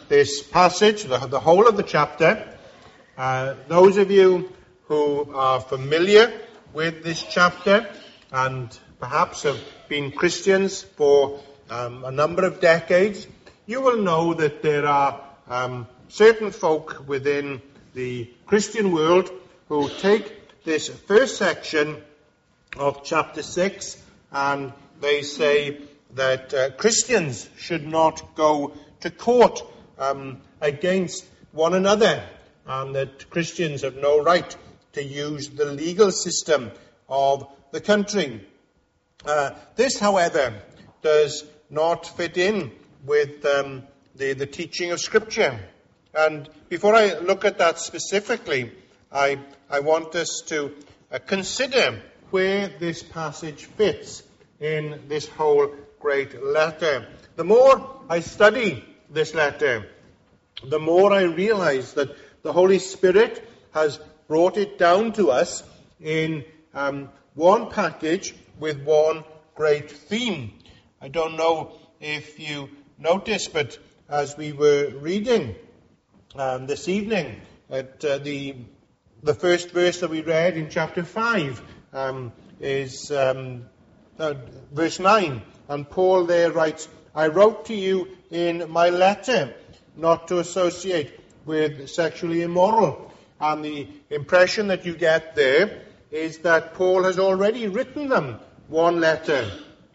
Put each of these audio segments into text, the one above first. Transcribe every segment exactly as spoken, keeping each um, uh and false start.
this passage, the, the whole of the chapter. Uh, those of you who are familiar with this chapter and perhaps have been Christians for um, a number of decades, you will know that there are um, certain folk within the Christian world who take this first section of chapter six and they say that uh, Christians should not go to court um, against one another, and that Christians have no right to use the legal system of the country. Uh, this, however, does not fit in with um, the, the teaching of Scripture. And before I look at that specifically, I, I want us to uh, consider where this passage fits in this whole great letter. The more I study this letter, the more I realize that the Holy Spirit has brought it down to us in um, one package with one great theme. I don't know if you noticed, but as we were reading um, this evening, at uh, the the first verse that we read in chapter five um, is um, uh, verse nine, and Paul there writes, "I wrote to you in my letter not to associate with sexually immoral." And the impression that you get there is that Paul has already written them one letter.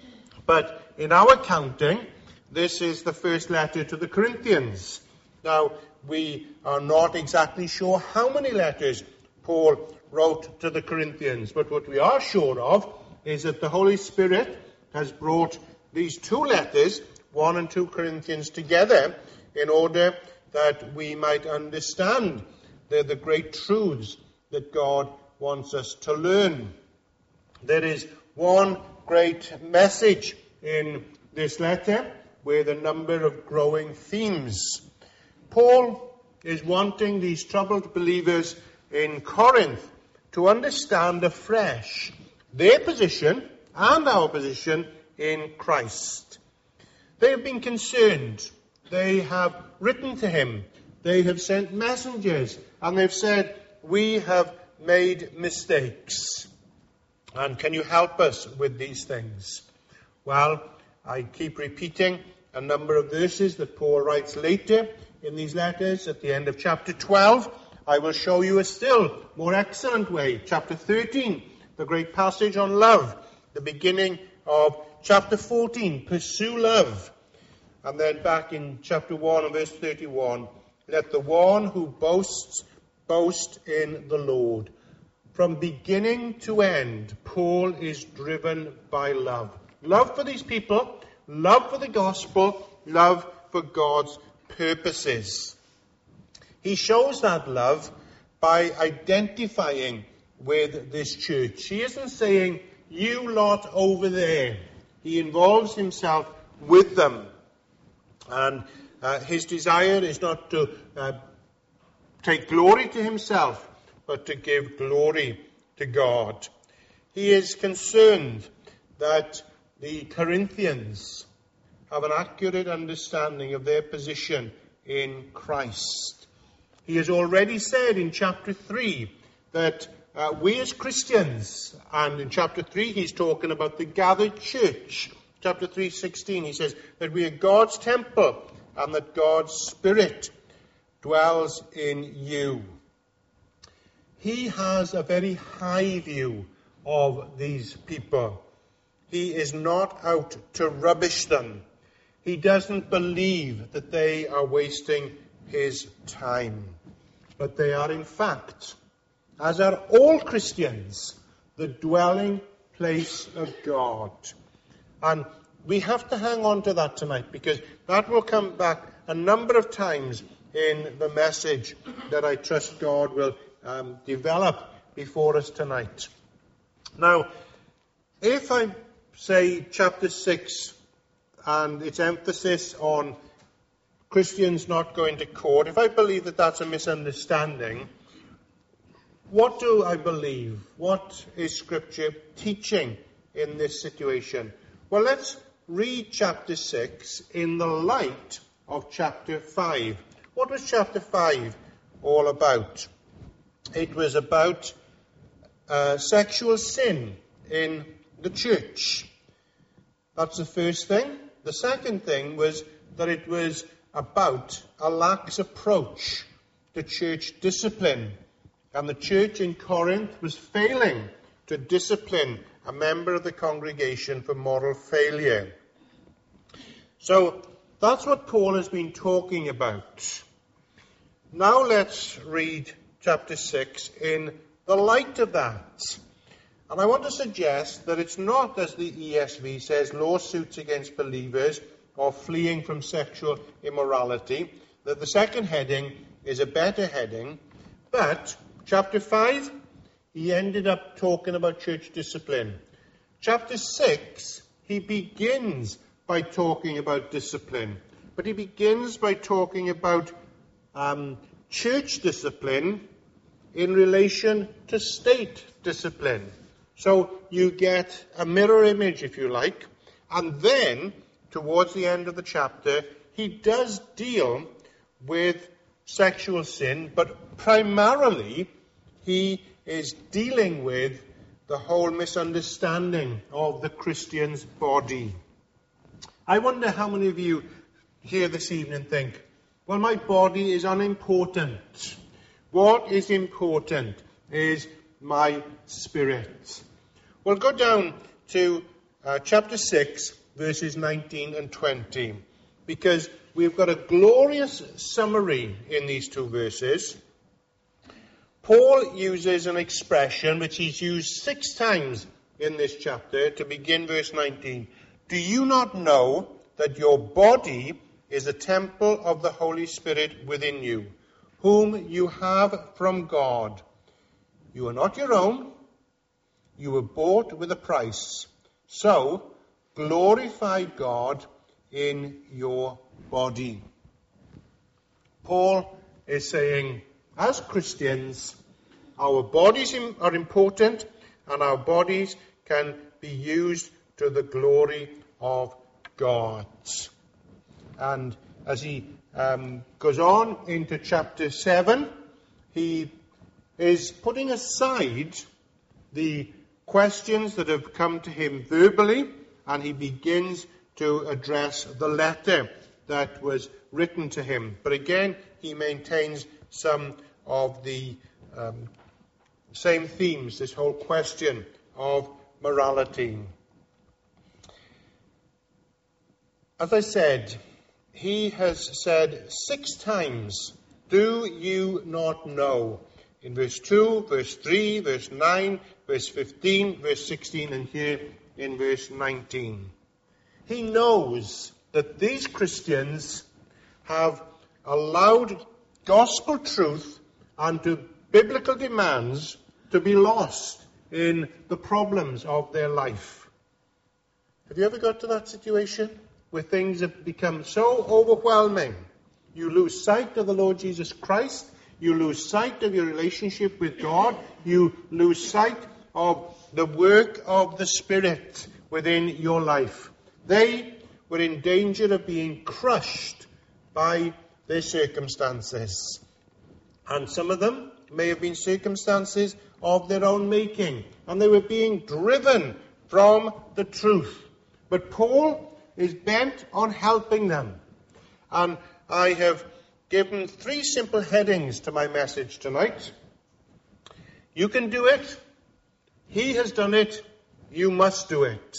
But in our counting, this is the first letter to the Corinthians. Now, we are not exactly sure how many letters Paul wrote to the Corinthians, but what we are sure of is that the Holy Spirit has brought these two letters, one and two Corinthians, together in order that we might understand the, the great truths that God wants us to learn. There is one great message in this letter with a number of growing themes. Paul is wanting these troubled believers in Corinth to understand afresh their position and our position in Christ. They have been concerned. They have written to him. They have sent messengers. And they've said, "We have made mistakes. And can you help us with these things?" Well, I keep repeating a number of verses that Paul writes later in these letters. At the end of chapter twelve, I will show you a still more excellent way. Chapter thirteen, the great passage on love. The beginning of chapter fourteen, pursue love. And then back in chapter one and verse thirty-one, let the one who boasts, boast in the Lord. From beginning to end, Paul is driven by love. Love for these people, love for the gospel, love for God's purposes. He shows that love by identifying with this church. He isn't saying, "You lot over there." He involves himself with them. And uh, his desire is not to uh, take glory to himself, but to give glory to God. He is concerned that the Corinthians have an accurate understanding of their position in Christ. He has already said in chapter three that uh, we as Christians, and in chapter three he's talking about the gathered church. Chapter three sixteen, he says that we are God's temple and that God's Spirit dwells in you. He has a very high view of these people. He is not out to rubbish them. He doesn't believe that they are wasting his time. But they are in fact, as are all Christians, the dwelling place of God. And we have to hang on to that tonight, because that will come back a number of times in the message that I trust God will um, develop before us tonight. Now, if I say chapter six and its emphasis on Christians not going to court, if I believe that that's a misunderstanding, what do I believe? What is Scripture teaching in this situation? Well, let's read chapter six in the light of chapter five. What was chapter five all about? It was about uh, sexual sin in the church. That's the first thing. The second thing was that it was about a lax approach to church discipline. And the church in Corinth was failing to discipline a member of the congregation for moral failure. So that's what Paul has been talking about. Now let's read chapter six in the light of that. And I want to suggest that it's not, as the E S V says, lawsuits against believers or fleeing from sexual immorality, that the second heading is a better heading. But chapter five, he ended up talking about church discipline. Chapter six, he begins by talking about discipline. But he begins by talking about um, church discipline in relation to state discipline. So you get a mirror image, if you like. And then, towards the end of the chapter, he does deal with sexual sin, but primarily he is dealing with the whole misunderstanding of the Christian's body. I wonder how many of you here this evening think, well, my body is unimportant. What is important is my spirit. Well, go down to uh, chapter six, verses nineteen and twenty, because we've got a glorious summary in these two verses. Paul uses an expression which he's used six times in this chapter to begin verse nineteen. Do you not know that your body is a temple of the Holy Spirit within you, whom you have from God? You are not your own. You were bought with a price. So, glorify God in your body. Paul is saying, as Christians, our bodies are important, and our bodies can be used to the glory of God. And as he um, goes on into chapter seven, he is putting aside the questions that have come to him verbally, and he begins to address the letter that was written to him. But again, he maintains some of the um, same themes, this whole question of morality. As I said, he has said six times, do you not know? In verse two, verse three, verse nine, verse fifteen, verse sixteen, and here in verse nineteen. He knows that these Christians have allowed gospel truth and to biblical demands to be lost in the problems of their life. Have you ever got to that situation where things have become so overwhelming? You lose sight of the Lord Jesus Christ. You lose sight of your relationship with God. You lose sight of the work of the Spirit within your life. They were in danger of being crushed by their circumstances. And some of them may have been circumstances of their own making. And they were being driven from the truth. But Paul is bent on helping them. And I have given three simple headings to my message tonight. You can do it. He has done it. You must do it.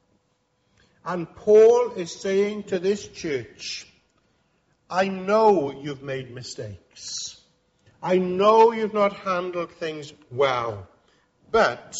And Paul is saying to this church, I know you've made mistakes. I know you've not handled things well. But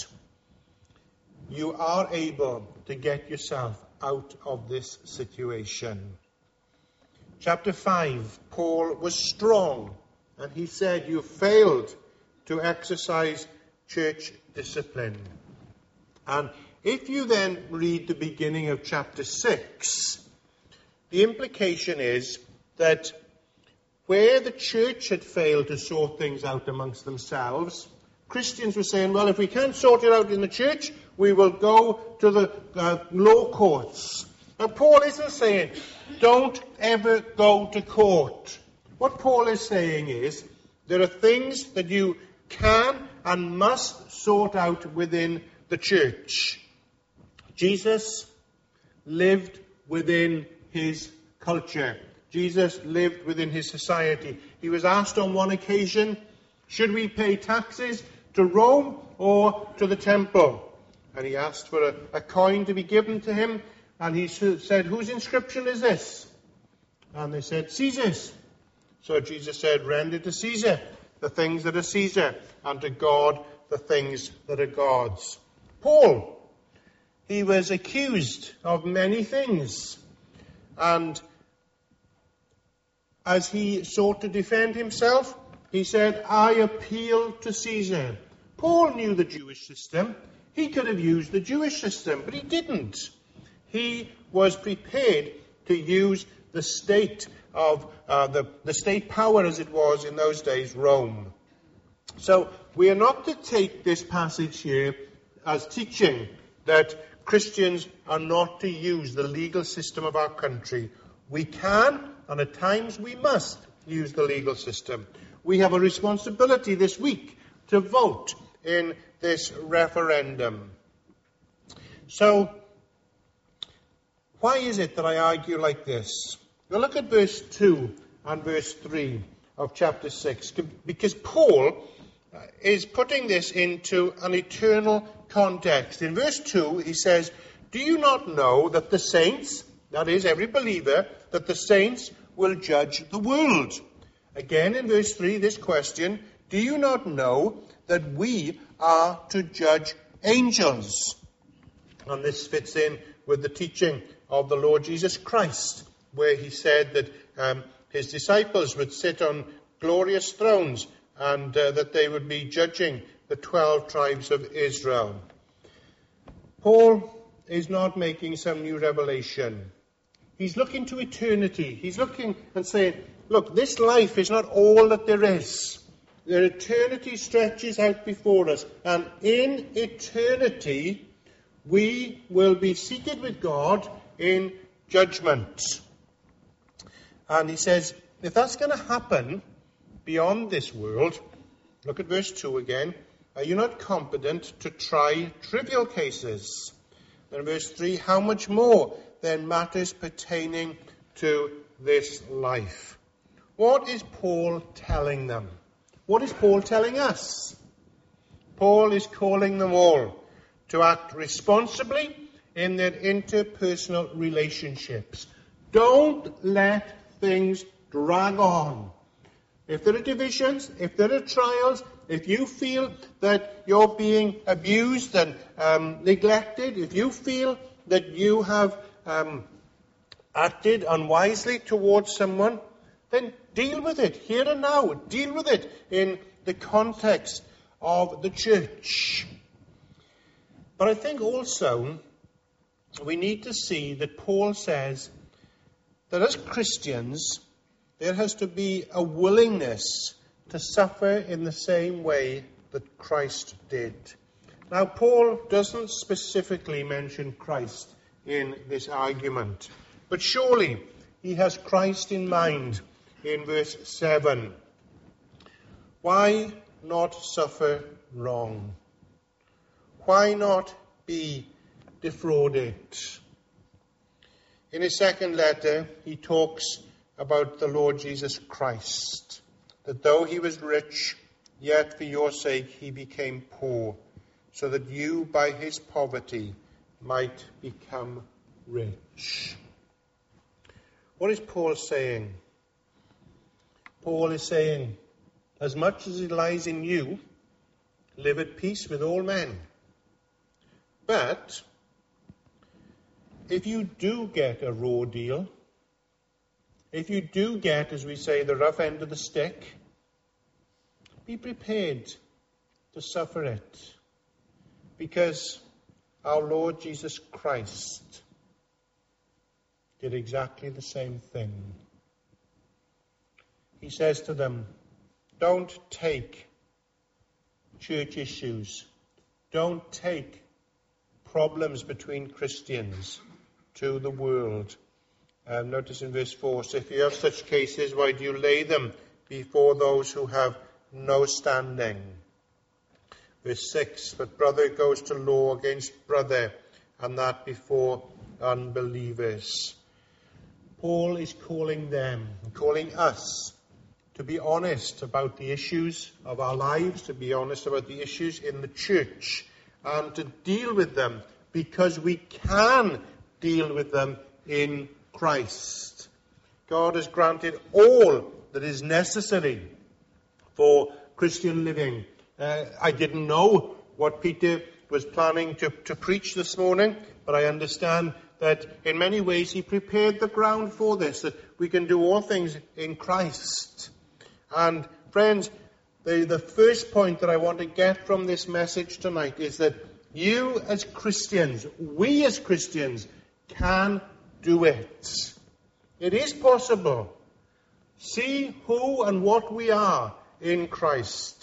you are able to get yourself out of this situation. Chapter five, Paul was strong, and he said, you failed to exercise church discipline. And if you then read the beginning of chapter six, the implication is that where the church had failed to sort things out amongst themselves, Christians were saying, well, if we can't sort it out in the church, we will go to the uh, law courts. Now, Paul isn't saying, don't ever go to court. What Paul is saying is, there are things that you can and must sort out within the church. Jesus lived within his culture. Jesus lived within his society. He was asked on one occasion, should we pay taxes to Rome or to the temple? And he asked for a, a coin to be given to him. And he said, whose inscription is this? And they said, Caesar's. So Jesus said, render to Caesar the things that are Caesar, and to God the things that are God's. Paul, he was accused of many things. And as he sought to defend himself, he said, I appeal to Caesar. Paul knew the Jewish system. He could have used the Jewish system, but he didn't. He was prepared to use the state of uh, the, the state power as it was in those days, Rome. So we are not to take this passage here as teaching that Christians are not to use the legal system of our country. We can, and at times we must, use the legal system. We have a responsibility this week to vote in this referendum. So, why is it that I argue like this? Well, look at verse two and verse three of chapter six, because Paul is putting this into an eternal context. In verse two, he says, do you not know that the saints, that is, every believer, that the saints will judge the world? Again, in verse three, this question, do you not know that we are to judge angels? And this fits in with the teaching of the Lord Jesus Christ, where he said that um, his disciples would sit on glorious thrones and uh, that they would be judging the twelve tribes of Israel. Paul is not making some new revelation. He's looking to eternity. He's looking and saying, look, this life is not all that there is. Their eternity stretches out before us. And in eternity, we will be seated with God in judgment. And he says, if that's going to happen beyond this world, look at verse two again, are you not competent to try trivial cases? Then verse three, how much more than matters pertaining to this life? What is Paul telling them? What is Paul telling us? Paul is calling them all to act responsibly in their interpersonal relationships. Don't let things drag on. If there are divisions, if there are trials, if you feel that you're being abused and um, neglected, if you feel that you have um, acted unwisely towards someone, then deal with it here and now. Deal with it in the context of the church. But I think also we need to see that Paul says that as Christians, there has to be a willingness to suffer in the same way that Christ did. Now, Paul doesn't specifically mention Christ in this argument, but surely he has Christ in mind in verse seven. Why not suffer wrong? Why not be defrauded? In his second letter, he talks about the Lord Jesus Christ, that though he was rich, yet for your sake he became poor, so that you by his poverty might become rich. What is Paul saying? Paul is saying, as much as it lies in you, live at peace with all men. But if you do get a raw deal, if you do get, as we say, the rough end of the stick, be prepared to suffer it. Because our Lord Jesus Christ did exactly the same thing. He says to them, don't take church issues, don't take problems between Christians, to the world. Um, notice in verse four, so if you have such cases, why do you lay them before those who have no standing? Verse six, but brother goes to law against brother, and that before unbelievers. Paul is calling them, calling us, to be honest about the issues of our lives, to be honest about the issues in the church, and to deal with them because we can deal with them in Christ. God has granted all that is necessary for Christian living. Uh, I didn't know what Peter was planning to, to preach this morning, but I understand that in many ways he prepared the ground for this, that we can do all things in Christ. And friends, the, the first point that I want to get from this message tonight is that you as Christians, we as Christians, can do it. It is possible. See who and what we are in Christ.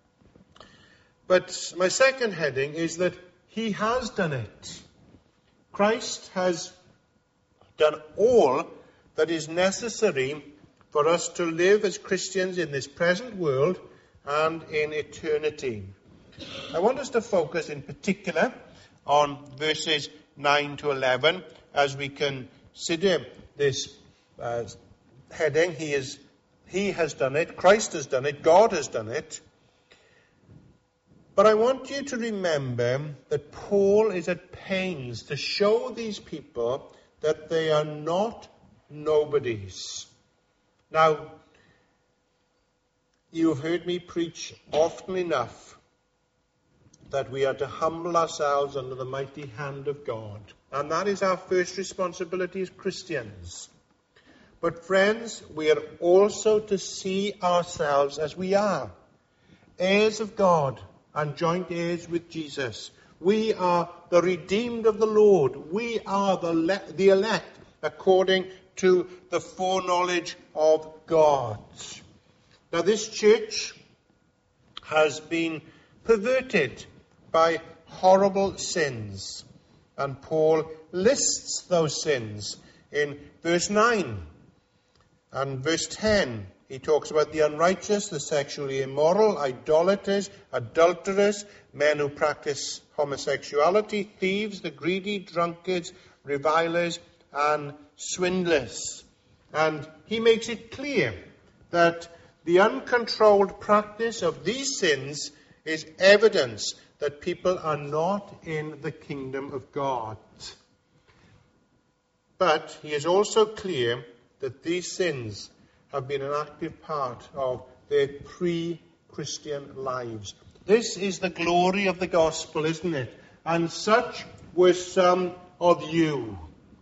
But my second heading is that he has done it. Christ has done all that is necessary for us to live as Christians in this present world and in eternity. I want us to focus in particular on verses nine to eleven as we consider this uh, heading. He is, he has done it, Christ has done it, God has done it. But I want you to remember that Paul is at pains to show these people that they are not nobodies. Now, you have heard me preach often enough that we are to humble ourselves under the mighty hand of God. And that is our first responsibility as Christians. But friends, we are also to see ourselves as we are, heirs of God and joint heirs with Jesus. We are the redeemed of the Lord. We are the, le- the elect according to the foreknowledge of God. Now this church has been perverted by horrible sins. And Paul lists those sins in verse nine and verse ten. He talks about the unrighteous, the sexually immoral, idolaters, adulterers, men who practice homosexuality, thieves, the greedy, drunkards, revilers, and swindlers. And he makes it clear that the uncontrolled practice of these sins is evidence that people are not in the kingdom of God. But he is also clear that these sins have been an active part of their pre-Christian lives. This is the glory of the gospel, isn't it? And such were some of you.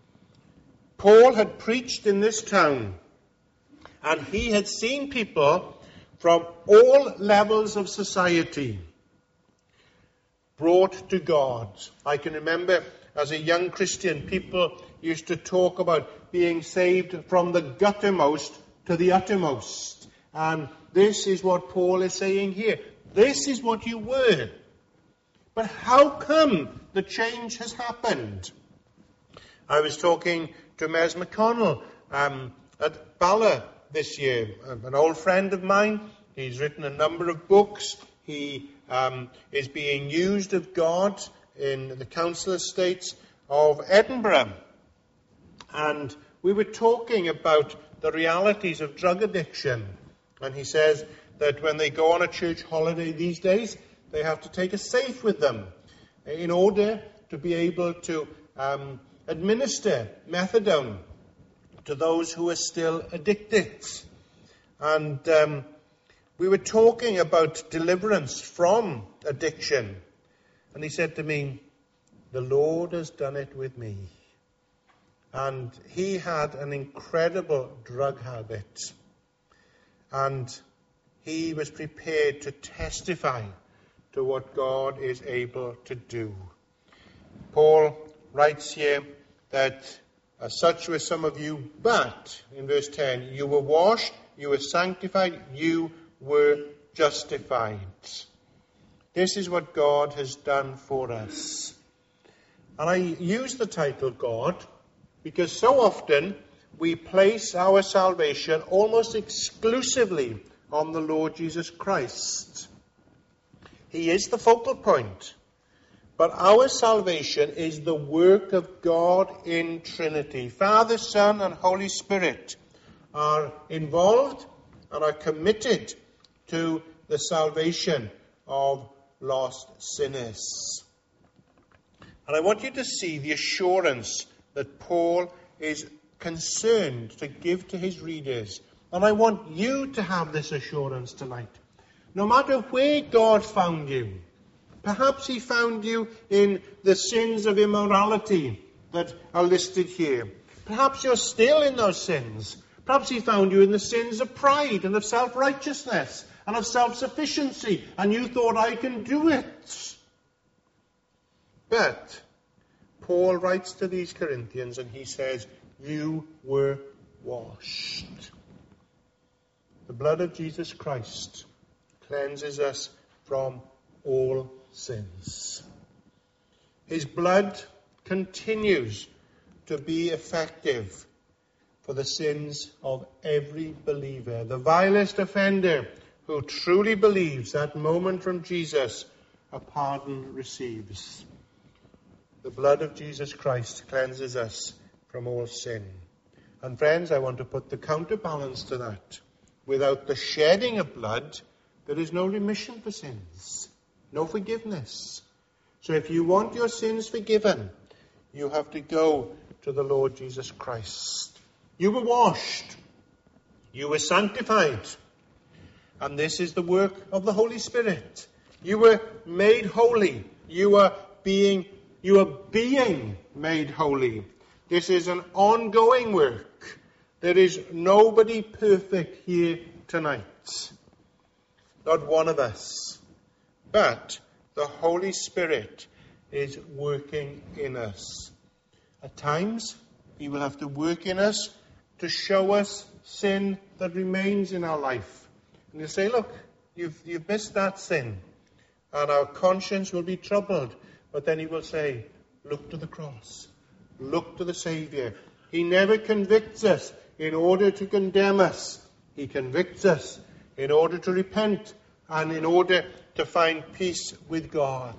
Paul had preached in this town, and he had seen people from all levels of society brought to God. I can remember as a young Christian, people used to talk about being saved from the guttermost to the uttermost. And this is what Paul is saying here. This is what you were. But how come the change has happened? I was talking to Mes McConnell um, at Bala this year, an old friend of mine. He's written a number of books. He um, is being used of God in the council estates of Edinburgh. And we were talking about the realities of drug addiction. And he says that when they go on a church holiday these days, they have to take a safe with them in order to be able to um, administer methadone to those who are still addicted. And um, we were talking about deliverance from addiction. And he said to me, the Lord has done it with me. And he had an incredible drug habit. And he was prepared to testify to what God is able to do. Paul writes here that as such were some of you, but, in verse ten, you were washed, you were sanctified, you were justified. This is what God has done for us. And I use the title God because so often we place our salvation almost exclusively on the Lord Jesus Christ. He is the focal point. But our salvation is the work of God in Trinity. Father, Son, and Holy Spirit are involved and are committed to the salvation of lost sinners. And I want you to see the assurance that Paul is concerned to give to his readers. And I want you to have this assurance tonight. No matter where God found you, perhaps he found you in the sins of immorality that are listed here. Perhaps you're still in those sins. Perhaps he found you in the sins of pride and of self-righteousness and of self-sufficiency, and you thought, I can do it. But Paul writes to these Corinthians and he says, you were washed. The blood of Jesus Christ cleanses us from all sins. His blood continues to be effective for the sins of every believer. The vilest offender who truly believes that moment from Jesus, a pardon receives. The blood of Jesus Christ cleanses us from all sin. And friends, I want to put the counterbalance to that. Without the shedding of blood, there is no remission for sins. No forgiveness. So if you want your sins forgiven, you have to go to the Lord Jesus Christ. You were washed. You were sanctified. And this is the work of the Holy Spirit. You were made holy. You are being, you are being made holy. This is an ongoing work. There is nobody perfect here tonight. Not one of us. But the Holy Spirit is working in us. At times, he will have to work in us to show us sin that remains in our life. And you say, look, you've, you've missed that sin. And our conscience will be troubled. But then he will say, look to the cross. Look to the Savior. He never convicts us in order to condemn us. He convicts us in order to repent and in order to find peace with God.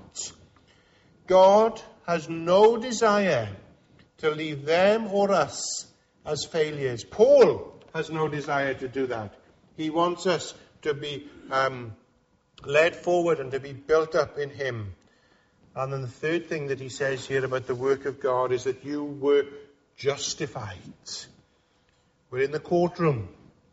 God has no desire to leave them or us as failures. Paul has no desire to do that. He wants us to be um, led forward and to be built up in him. And then the third thing that he says here about the work of God is that you were justified. We're in the courtroom.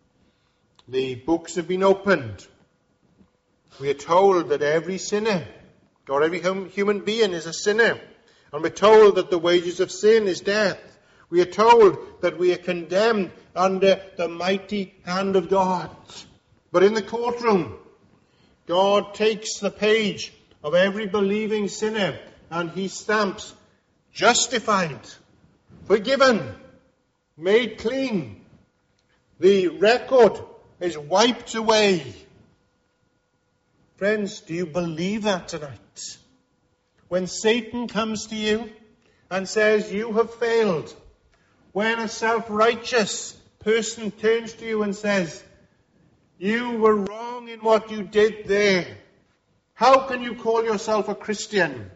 The books have been opened. We are told that every sinner, or every human being is a sinner. And we're told that the wages of sin is death. We are told that we are condemned under the mighty hand of God. But in the courtroom, God takes the page of every believing sinner and he stamps, justified, forgiven, made clean. The record is wiped away. Friends, do you believe that tonight? When Satan comes to you and says you have failed, when a self-righteous person turns to you and says, you were wrong in what you did there, how can you call yourself a Christian?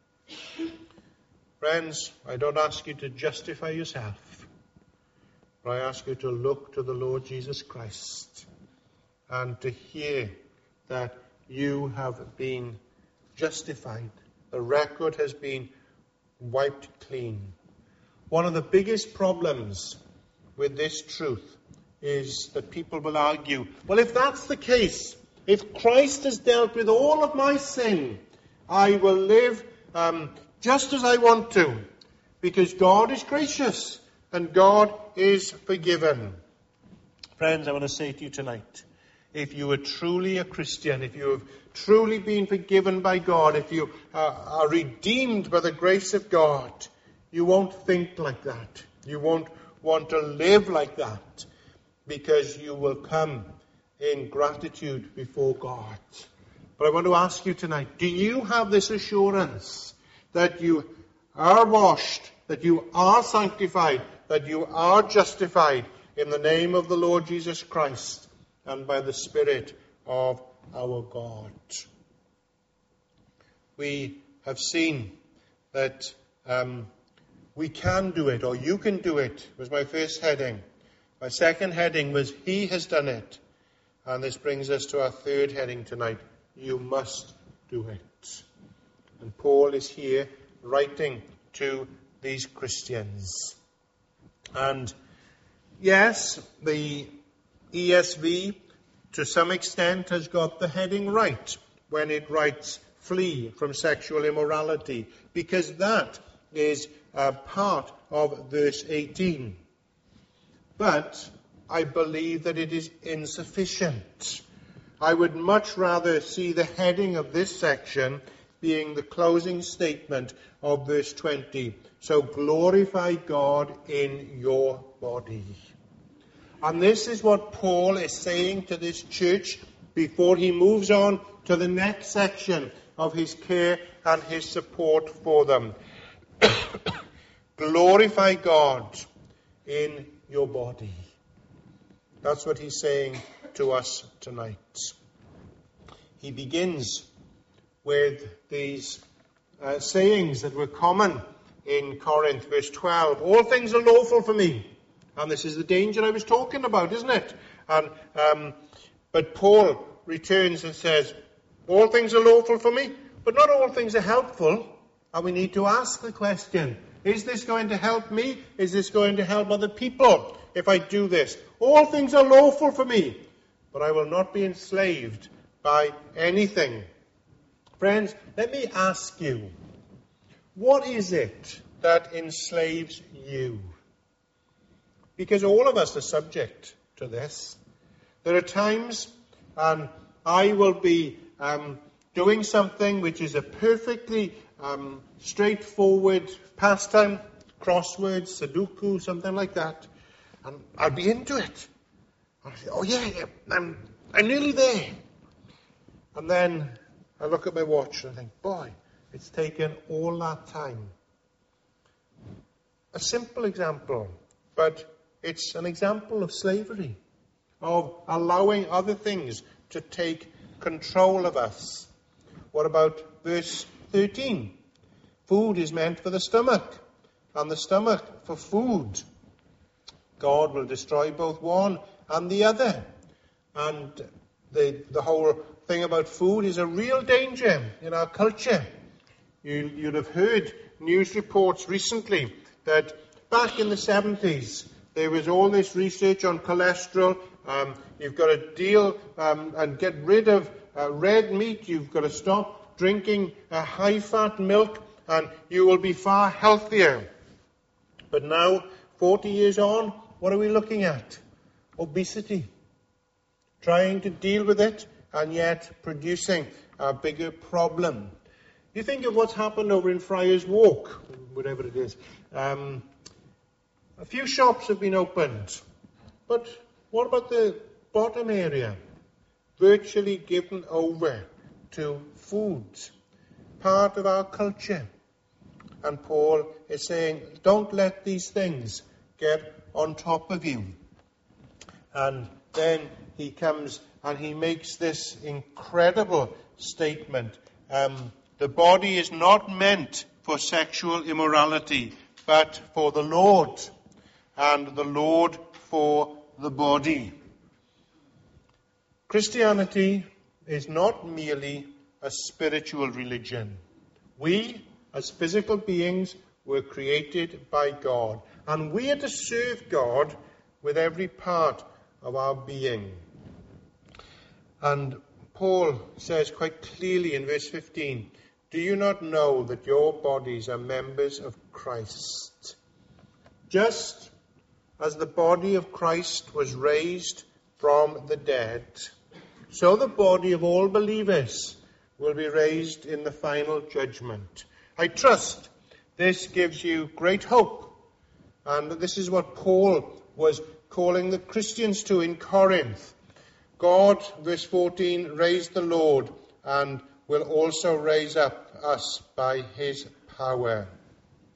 Friends, I don't ask you to justify yourself, but I ask you to look to the Lord Jesus Christ and to hear that you have been justified. The record has been wiped clean. One of the biggest problems with this truth is that people will argue, well, if that's the case, if Christ has dealt with all of my sin, I will live um, just as I want to, because God is gracious and God is forgiven. Friends, I want to say to you tonight, if you are truly a Christian, if you have truly been forgiven by God, if you uh, are redeemed by the grace of God, you won't think like that. You won't want to live like that, because you will come in gratitude before God. But I want to ask you tonight, do you have this assurance that you are washed, that you are sanctified, that you are justified in the name of the Lord Jesus Christ and by the Spirit of our God. We have seen that um, we can do it, or you can do it, was my first heading. My second heading was He has done it. And this brings us to our third heading tonight. You must do it. And Paul is here writing to these Christians. And yes, the E S V to some extent has got the heading right when it writes flee from sexual immorality, because that is a part of verse eighteen. But I believe that it is insufficient. I would much rather see the heading of this section being the closing statement of verse twenty. So glorify God in your body. And this is what Paul is saying to this church before he moves on to the next section of his care and his support for them. Glorify God in your body. That's what he's saying to us tonight. He begins with these uh, sayings that were common in Corinth, verse twelve. All things are lawful for me. And this is the danger I was talking about, isn't it? And um, but Paul returns and says, all things are lawful for me, but not all things are helpful. And we need to ask the question, is this going to help me? Is this going to help other people if I do this? All things are lawful for me, but I will not be enslaved by anything. Friends, let me ask you, what is it that enslaves you? Because all of us are subject to this. There are times, and I will be um, doing something which is a perfectly um, straightforward pastime, crosswords, Sudoku, something like that, and I'll be into it. I'll say, oh yeah, yeah I'm, I'm nearly there. And then I look at my watch and I think, boy, it's taken all that time. A simple example, but it's an example of slavery, of allowing other things to take control of us. What about verse thirteen? Food is meant for the stomach, and the stomach for food. God will destroy both one and the other. And the, the whole thing about food is a real danger in our culture. You, you'd have heard news reports recently that back in the seventies, there was all this research on cholesterol. Um, you've got to deal um, and get rid of uh, red meat. You've got to stop drinking uh, high-fat milk, and you will be far healthier. But now, forty years on, what are we looking at? Obesity. Trying to deal with it, and yet producing a bigger problem. You think of what's happened over in Friars Walk, whatever it is. Um, A few shops have been opened, but what about the bottom area? Virtually given over to food, part of our culture. And Paul is saying, don't let these things get on top of you. And then he comes and he makes this incredible statement. Um, the body is not meant for sexual immorality, but for the Lord, and the Lord for the body. Christianity is not merely a spiritual religion. We, as physical beings, were created by God, and we are to serve God with every part of our being. And Paul says quite clearly in verse fifteen, do you not know that your bodies are members of Christ? Just as the body of Christ was raised from the dead, so the body of all believers will be raised in the final judgment. I trust this gives you great hope. And this is what Paul was calling the Christians to in Corinth. God, verse fourteen, raised the Lord and will also raise up us by his power.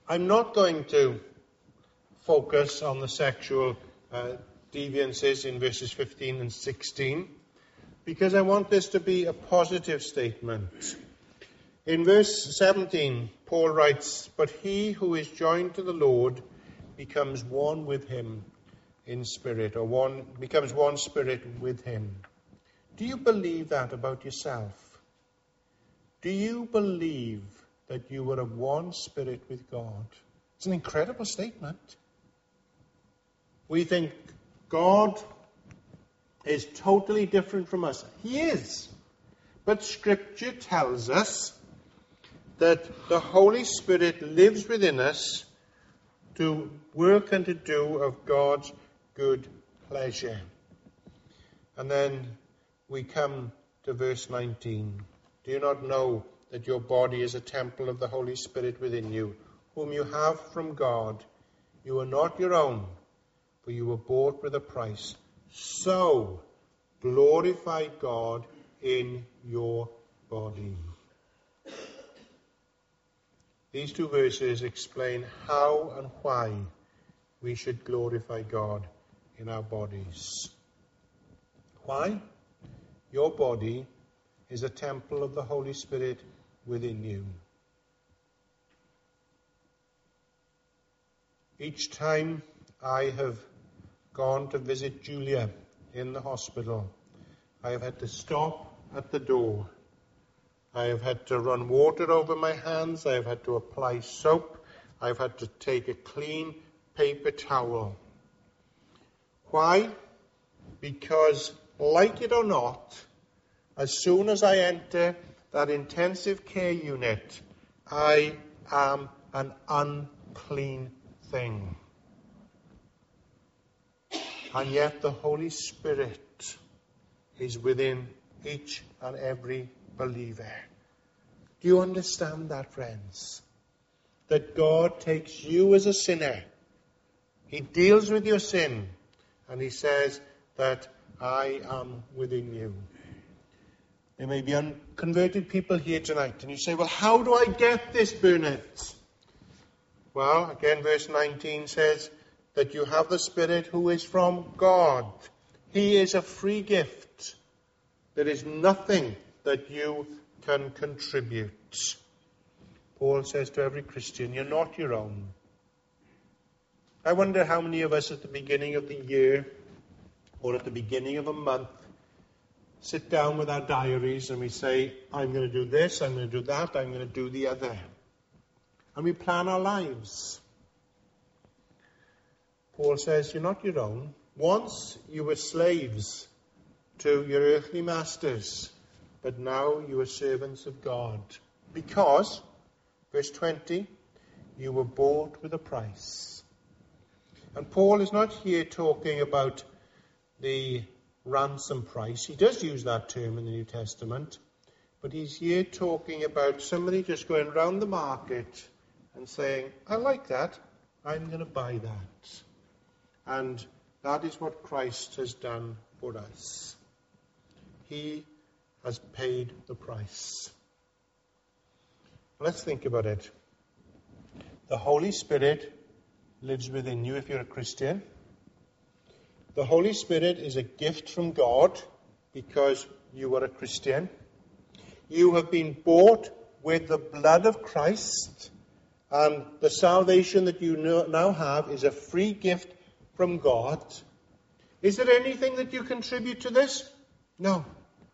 I'm not going to focus on the sexual uh, deviances in verses fifteen and sixteen, because I want this to be a positive statement. In verse seventeen, Paul writes, "But he who is joined to the Lord becomes one with him in spirit," or one becomes one spirit with him. Do you believe that about yourself? Do you believe that you are of one spirit with God? It's an incredible statement. We think God is totally different from us. He is. But Scripture tells us that the Holy Spirit lives within us to work and to do of God's good pleasure. And then we come to verse nineteen. "Do you not know that your body is a temple of the Holy Spirit within you, whom you have from God? You are not your own, for you were bought with a price. So glorify God in your body." These two verses explain how and why we should glorify God in our bodies. Why? Your body is a temple of the Holy Spirit within you. Each time I have gone to visit Julia in the hospital, I have had to stop at the door. I have had to run water over my hands. I have had to apply soap. I've had to take a clean paper towel. Why? Because, like it or not, as soon as I enter that intensive care unit, I am an unclean thing. And yet the Holy Spirit is within each and every believer. Do you understand that, friends? That God takes you as a sinner. He deals with your sin. And he says that I am within you. There may be unconverted people here tonight. And you say, well, how do I get this, Bernard? Well, again, verse nineteen says that you have the Spirit who is from God. He is a free gift. There is nothing that you can contribute. Paul says to every Christian, you're not your own. I wonder how many of us at the beginning of the year or at the beginning of a month sit down with our diaries and we say, I'm going to do this, I'm going to do that, I'm going to do the other. And we plan our lives. Paul says, you're not your own. Once you were slaves to your earthly masters, but now you are servants of God. Because, verse twenty, you were bought with a price. And Paul is not here talking about the ransom price. He does use that term in the New Testament. But he's here talking about somebody just going round the market and saying, I like that, I'm going to buy that. And that is what Christ has done for us. He has paid the price. Let's think about it. The Holy Spirit lives within you if you're a Christian. The Holy Spirit is a gift from God because you are a Christian. You have been bought with the blood of Christ, and the salvation that you now have is a free gift from God. Is there anything that you contribute to this? No.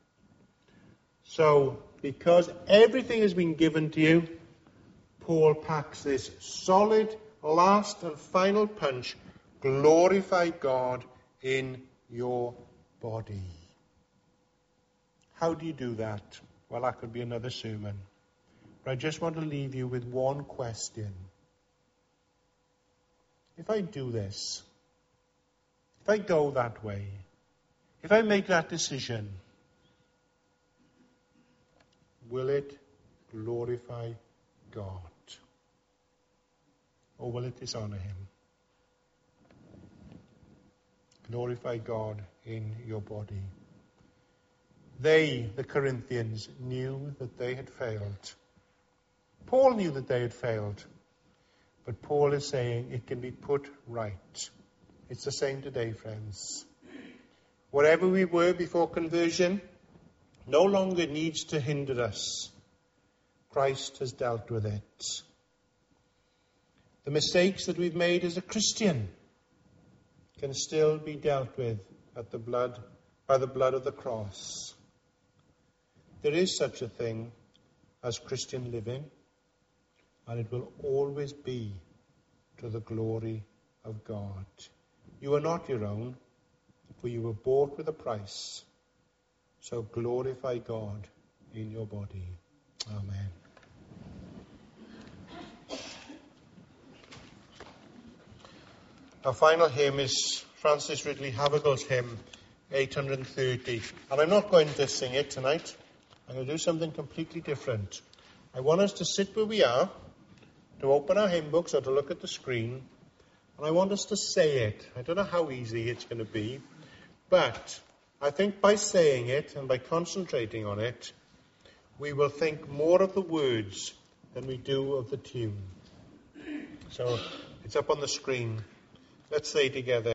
So, because everything has been given to you, Paul packs this solid, last and final punch. Glorify God in your body. How do you do that? Well, that could be another sermon. But I just want to leave you with one question. If I do this, if I go that way, if I make that decision, will it glorify God? Or will it dishonor him? Glorify God in your body. They, the Corinthians, knew that they had failed. Paul knew that they had failed. But Paul is saying it can be put right. It's the same today, friends. Whatever we were before conversion no longer needs to hinder us. Christ has dealt with it. The mistakes that we've made as a Christian can still be dealt with at the blood, by the blood of the cross. There is such a thing as Christian living, and it will always be to the glory of God. You are not your own, for you were bought with a price. So glorify God in your body. Amen. Our final hymn is Francis Ridley Havergal's hymn, eight hundred thirty. And I'm not going to sing it tonight. I'm going to do something completely different. I want us to sit where we are, to open our hymn books or to look at the screen. And I want us to say it. I don't know how easy it's going to be. But I think by saying it and by concentrating on it, we will think more of the words than we do of the tune. So it's up on the screen. Let's say together.